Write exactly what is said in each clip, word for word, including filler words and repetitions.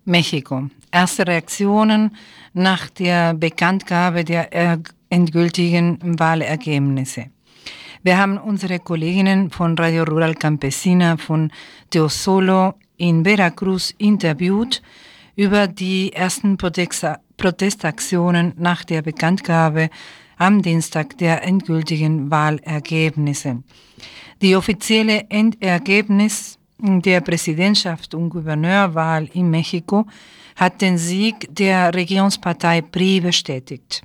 Mexiko. Erste Reaktionen nach der Bekanntgabe der endgültigen Wahlergebnisse. Wir haben unsere Kolleginnen von Radio Rural Campesina von Teozolo in Veracruz interviewt über die ersten Protesta- Protestaktionen nach der Bekanntgabe am Dienstag der endgültigen Wahlergebnisse. Die offizielle Endergebnis der Präsidentschaft und Gouverneurwahl in Mexiko hat den Sieg der Regierungspartei P R I bestätigt.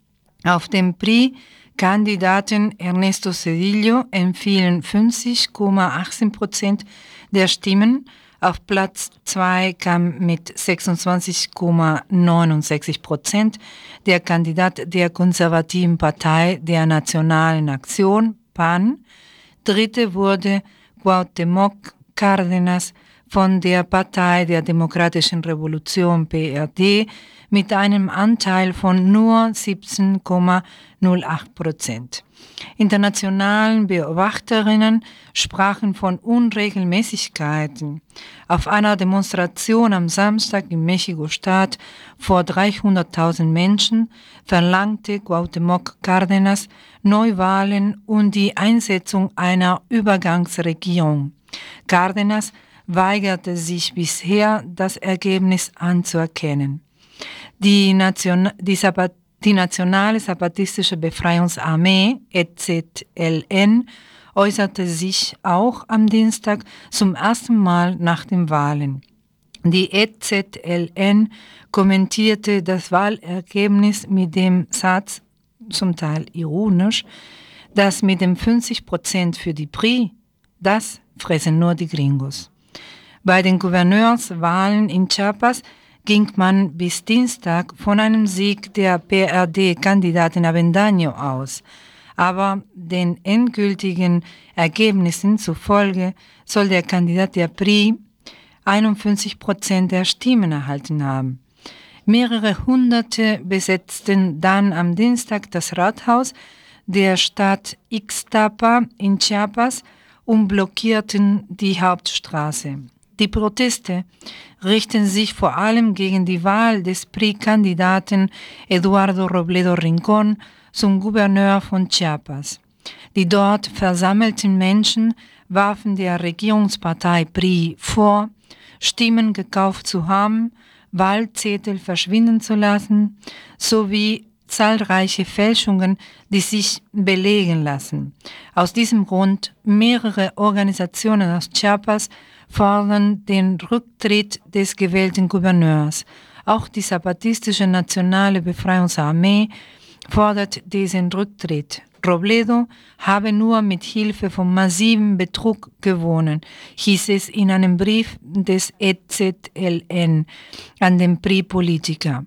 Auf dem P R I-Kandidaten Ernesto Zedillo empfiehlen fünfzig Komma achtzehn Prozent der Stimmen. Auf Platz zwei kam mit sechsundzwanzig Komma neunundsechzig Prozent der Kandidat der konservativen Partei der Nationalen Aktion, P A N. Dritte wurde Cuauhtémoc Cárdenas von der Partei der Demokratischen Revolution P R D mit einem Anteil von nur siebzehn Komma null acht Prozent. Internationalen Beobachterinnen sprachen von Unregelmäßigkeiten. Auf einer Demonstration am Samstag in Mexiko-Stadt vor dreihunderttausend Menschen verlangte Cuauhtémoc Cárdenas Neuwahlen und die Einsetzung einer Übergangsregierung. Cárdenas weigerte sich bisher, das Ergebnis anzuerkennen. Die, Nation, die, Zapat, die Nationale Zapatistische Befreiungsarmee, E Z L N, äußerte sich auch am Dienstag zum ersten Mal nach den Wahlen. Die E Z L N kommentierte das Wahlergebnis mit dem Satz, zum Teil ironisch, dass mit dem fünfzig Prozent für die P R I, das fressen nur die Gringos. Bei den Gouverneurswahlen in Chiapas ging man bis Dienstag von einem Sieg der P R D-Kandidatin Avendaño aus. Aber den endgültigen Ergebnissen zufolge soll der Kandidat der P R I einundfünfzig Prozent der Stimmen erhalten haben. Mehrere Hunderte besetzten dann am Dienstag das Rathaus der Stadt Ixtapa in Chiapas und blockierten die Hauptstraße. Die Proteste richten sich vor allem gegen die Wahl des P R I-Kandidaten Eduardo Robledo Rincón zum Gouverneur von Chiapas. Die dort versammelten Menschen warfen der Regierungspartei P R I vor, Stimmen gekauft zu haben, Wahlzettel verschwinden zu lassen, sowie zahlreiche Fälschungen, die sich belegen lassen. Aus diesem Grund mehrere Organisationen aus Chiapas fordern den Rücktritt des gewählten Gouverneurs. Auch die Zapatistische Nationale Befreiungsarmee fordert diesen Rücktritt. Robledo habe nur mit Hilfe von massivem Betrug gewonnen, hieß es in einem Brief des E Z L N an den P R I-Politiker.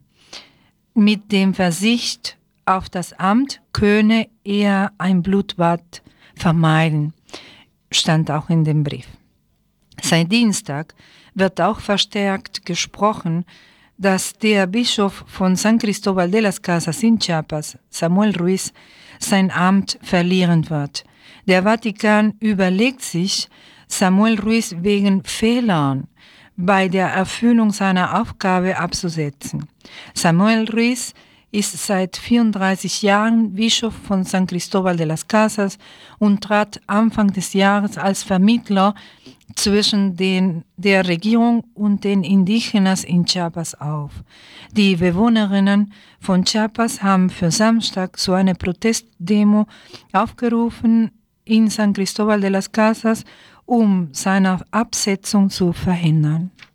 Mit dem Verzicht auf das Amt könne er ein Blutbad vermeiden, stand auch in dem Brief. Seit Dienstag wird auch verstärkt gesprochen, dass der Bischof von San Cristóbal de las Casas in Chiapas, Samuel Ruiz, sein Amt verlieren wird. Der Vatikan überlegt sich, Samuel Ruiz wegen Fehlern bei der Erfüllung seiner Aufgabe abzusetzen. Samuel Ruiz ist seit vierunddreißig Jahren Bischof von San Cristóbal de las Casas und trat Anfang des Jahres als Vermittler zwischen den, der Regierung und den Indigenas in Chiapas auf. Die Bewohnerinnen von Chiapas haben für Samstag zu einer Protestdemo aufgerufen in San Cristóbal de las Casas, um seine Absetzung zu verhindern.